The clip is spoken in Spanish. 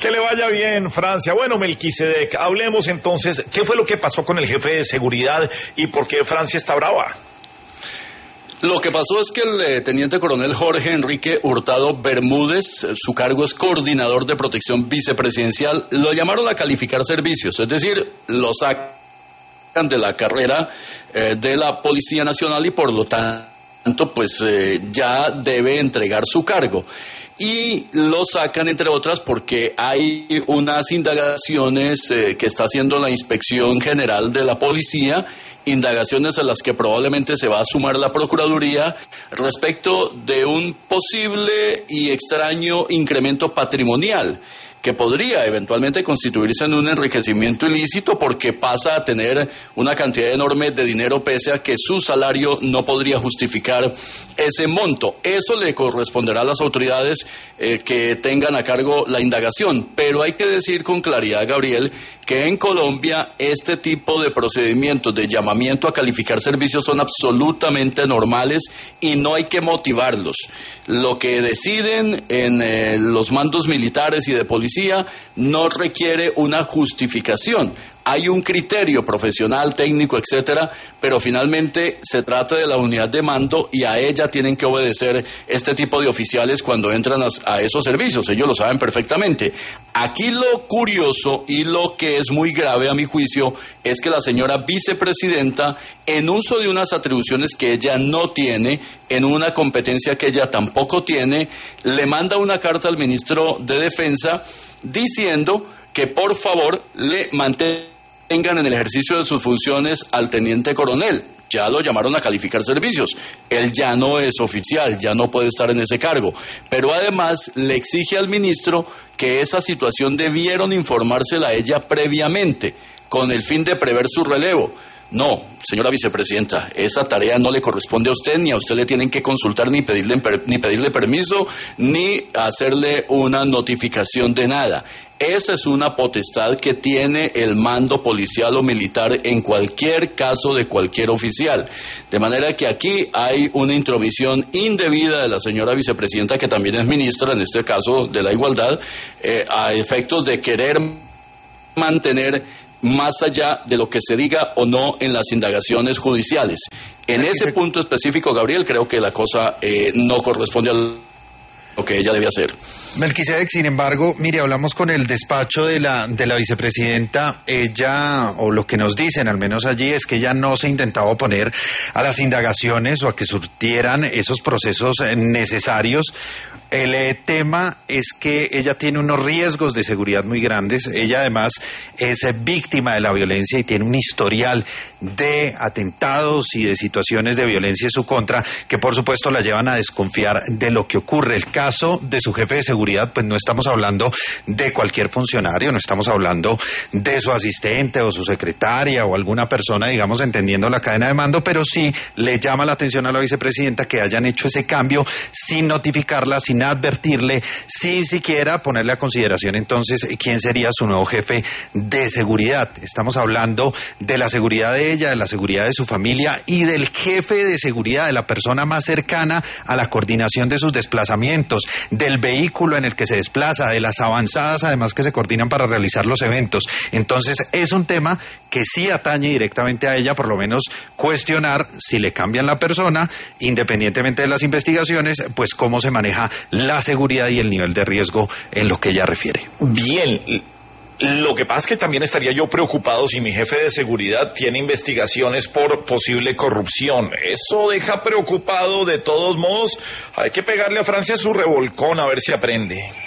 Que le vaya bien, Francia. Bueno, Melquisedec, hablemos entonces, ¿qué fue lo que pasó con el jefe de seguridad y por qué Francia está brava? Lo que pasó es que el teniente coronel Jorge Enrique Hurtado Bermúdez, su cargo es coordinador de protección vicepresidencial, lo llamaron a calificar servicios, es decir, lo sacan de la carrera de la Policía Nacional y por lo tanto pues ya debe entregar su cargo. Y lo sacan, entre otras, porque hay unas indagaciones que está haciendo la Inspección General de la Policía, indagaciones a las que probablemente se va a sumar la Procuraduría respecto de un posible y extraño incremento patrimonial que podría eventualmente constituirse en un enriquecimiento ilícito porque pasa a tener una cantidad enorme de dinero pese a que su salario no podría justificar ese monto. Eso le corresponderá a las autoridades que tengan a cargo la indagación, pero hay que decir con claridad, Gabriel, que en Colombia este tipo de procedimientos de llamamiento a calificar servicios son absolutamente normales y no hay que motivarlos. Lo que deciden en los mandos militares y de policía no requiere una justificación. Hay un criterio profesional, técnico, etcétera, pero finalmente se trata de la unidad de mando y a ella tienen que obedecer este tipo de oficiales cuando entran a esos servicios. Ellos lo saben perfectamente. Aquí lo curioso y lo que es muy grave a mi juicio es que la señora vicepresidenta, en uso de unas atribuciones que ella no tiene, en una competencia que ella tampoco tiene, le manda una carta al ministro de Defensa diciendo que por favor le mantengan en el ejercicio de sus funciones al teniente coronel. Ya lo llamaron a calificar servicios. Él ya no es oficial, ya no puede estar en ese cargo. Pero además le exige al ministro que esa situación debieron informársela a ella previamente, con el fin de prever su relevo. No, señora vicepresidenta, esa tarea no le corresponde a usted, ni a usted le tienen que consultar, ni pedirle permiso, ni hacerle una notificación de nada. Esa es una potestad que tiene el mando policial o militar en cualquier caso de cualquier oficial. De manera que aquí hay una intromisión indebida de la señora vicepresidenta, que también es ministra, en este caso de la Igualdad, a efectos de querer mantener más allá de lo que se diga o no en las indagaciones judiciales. En ese punto específico, Gabriel, creo que la cosa no corresponde a lo que ella debe hacer. Melquisedec, sin embargo, mire, hablamos con el despacho de la vicepresidenta. Ella, o lo que nos dicen, al menos allí, es que ella no se intentaba oponer a las indagaciones o a que surtieran esos procesos necesarios. El tema es que ella tiene unos riesgos de seguridad muy grandes. Ella además es víctima de la violencia y tiene un historial de atentados y de situaciones de violencia en su contra que por supuesto la llevan a desconfiar de lo que ocurre. El caso de su jefe de seguridad, pues no estamos hablando de cualquier funcionario, no estamos hablando de su asistente o su secretaria o alguna persona, digamos, entendiendo la cadena de mando, pero sí le llama la atención a la vicepresidenta que hayan hecho ese cambio sin notificarla, sin advertirle, sin siquiera ponerle a consideración entonces quién sería su nuevo jefe de seguridad. Estamos hablando de la seguridad de ella, de la seguridad de su familia y del jefe de seguridad, de la persona más cercana a la coordinación de sus desplazamientos, del vehículo en el que se desplaza, de las avanzadas además que se coordinan para realizar los eventos. Entonces es un tema que sí atañe directamente a ella, por lo menos cuestionar si le cambian la persona, independientemente de las investigaciones, pues cómo se maneja la seguridad y el nivel de riesgo en lo que ella refiere. Bien, lo que pasa es que también estaría yo preocupado si mi jefe de seguridad tiene investigaciones por posible corrupción. Eso deja preocupado de todos modos. Hay que pegarle a Francia su revolcón a ver si aprende.